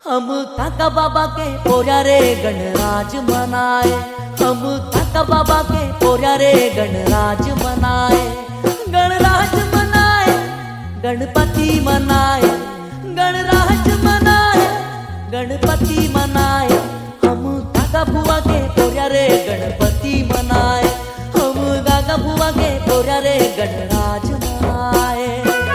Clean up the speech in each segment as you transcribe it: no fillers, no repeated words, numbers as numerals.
हम काका बाबा के पोरा रे गणराज मनाए। हम काका बाबा के पोरा रे गणराज मनाए। गणराज मनाए, गणपति मनाए, गणराज मनाए, गणपति मनाए। हम काका बुआ के पोरा रे गणपति मनाए। हम काका बुआ के पोरा रे गणराज मनाए।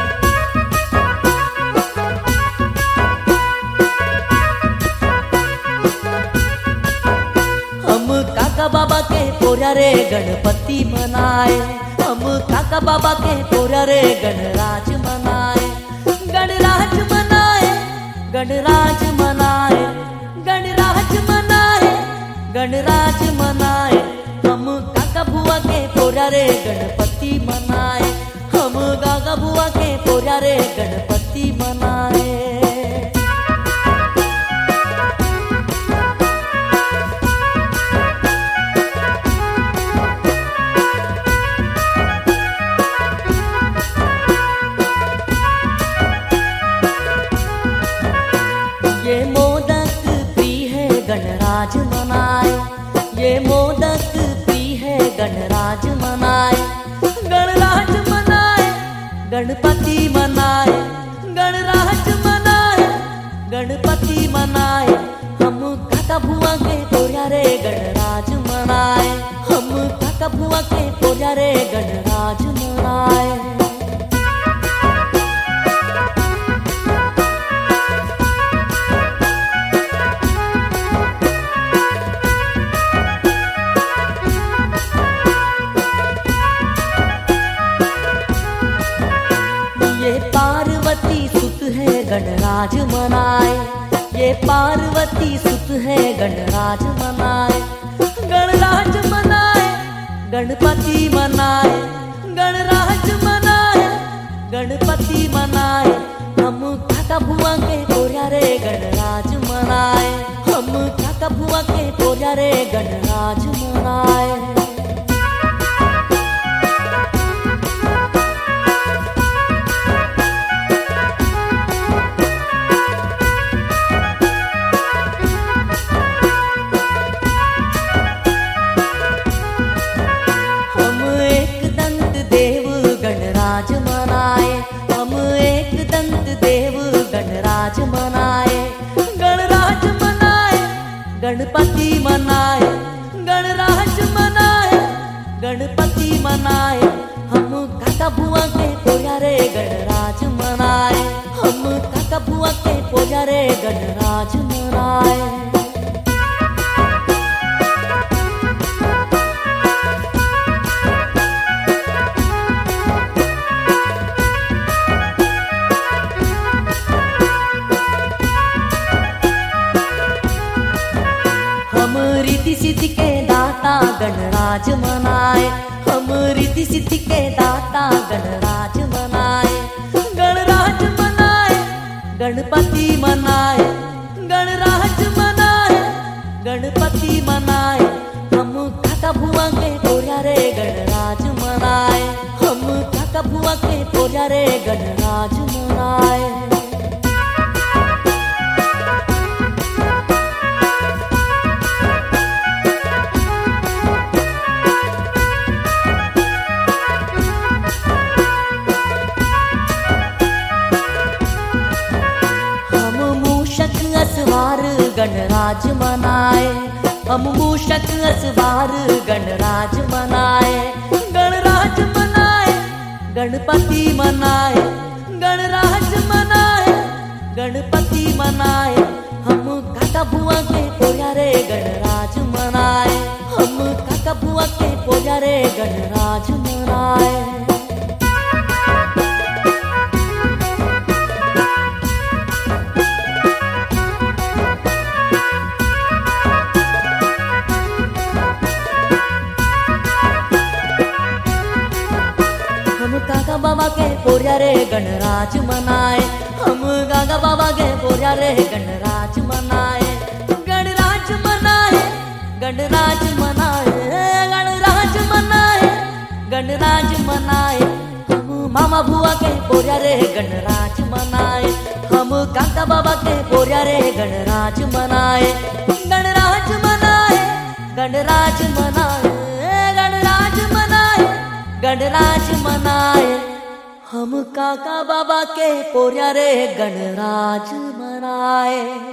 काका बाबा के पोरा रे गणपति मनाए। हम काका बाबा के पोरा रे गणराज मनाए। गणराज मनाए, गणराज मनाए, गणराज मनाए, गणराज मनाए। हम काका बुआ के पोरा रे गणपति मनाए। हम काका बुआ के पोरा रे गणपति मनाए। ये मोदक प्रिय है गणराज मनाए। ये मोदक प्रिय है गणराज मनाए। गणराज मनाए, गणपति मनाए, गणराज मनाए, गणपति मनाए। हम काका बुआ के पोरा रे गणराज मनाए। हम काका बुआ के पोरा रे गणराज मनाए। ये पार्वती सुत है गणराज मनाए। ये पार्वती सुत है गणराज मनाए। गणराज मनाए, गणपति मनाए, गणराज मनाए, गणपति मनाए। हम काका बुआ के पोरा रे गणराज मनाए। हम काका बुआ के पोरा रे गणराज मनाए। गणराज मनाए। हम एक दंत देव गणराज मनाए। गणराज मनाए, गणपति मनाए, गणराज मनाए, गणपति मनाए। हम काका बुआ के पोरा रे गणराज मनाए। हम काका बुआ के पोरा रे गणराज मनाए। हम रिद्धि सिद्धि के दाता गणराज मनाए। हम रिद्धि सिद्धि के दाता गणराज मनाए। गणराज मनाए, गणपति मनाए, गणराज मनाए, गणपति मनाए। हम काका बुआ के पोरा रे गणराज मनाए। हम काका बुआ के पोरा रे गणराज मनाए। असवार गणराज मनाए। हम मूषक असवार गणराज मनाए। गणराज मनाए, गणपति मनाए, गणराज मनाए, गणपति मनाए। हम काका बुआ के पोरा रे गणराज मनाए। हम काका बुआ के पोरा रे गणराज मनाए। काका बाबा के पोरा रे गणराज मनाए। हम काका बाबा के पोरा रे गणराज मनाए। गणराज मनाए, गणराज मनाए, गणराज मनाए, गणराज मनाए। हम मामा बुआ के पोरा रे गणराज मनाए। हम काका बाबा के पोरा रे गणराज गणराज मनाए, गणराज मनाए, गणराज मनाए, गणराज मनाए, गणराज मनाए। हम काका बाबा के पोर्या रे गणराज मनाए।